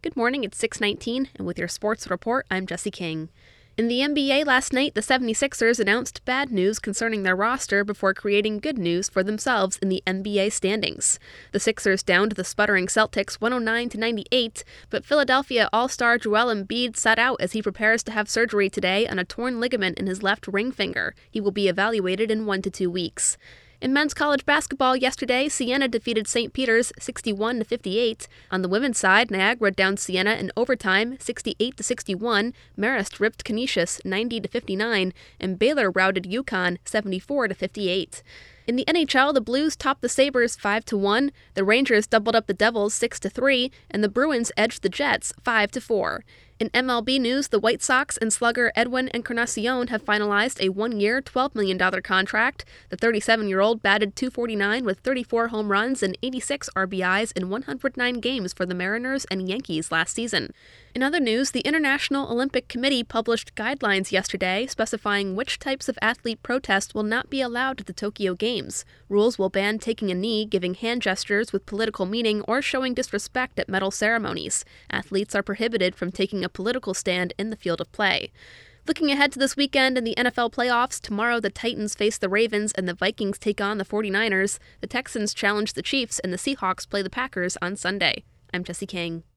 Good morning, it's 6:19, and with your sports report, I'm Jesse King. In the NBA last night, the 76ers announced bad news concerning their roster before creating good news for themselves in the NBA standings. The Sixers downed the sputtering Celtics 109-98, but Philadelphia All-Star Joel Embiid sat out as he prepares to have surgery today on a torn ligament in his left ring finger. He will be evaluated in 1 to 2 weeks. In men's college basketball yesterday, Siena defeated St. Peter's 61-58. On the women's side, Niagara downed Siena in overtime 68-61, Marist ripped Canisius 90-59, and Baylor routed UConn 74-58. In the NHL, the Blues topped the Sabres 5-1, the Rangers doubled up the Devils 6-3, and the Bruins edged the Jets 5-4. In MLB news, the White Sox and slugger Edwin Encarnacion have finalized a 1-year, $12 million contract. The 37-year-old batted .249 with 34 home runs and 86 RBIs in 109 games for the Mariners and Yankees last season. In other news, the International Olympic Committee published guidelines yesterday specifying which types of athlete protest will not be allowed at the Tokyo Games. Rules will ban taking a knee, giving hand gestures with political meaning, or showing disrespect at medal ceremonies. Athletes are prohibited from taking a political stand in the field of play. Looking ahead to this weekend in the NFL playoffs, tomorrow the Titans face the Ravens and the Vikings take on the 49ers. The Texans challenge the Chiefs and the Seahawks play the Packers on Sunday. I'm Jesse King.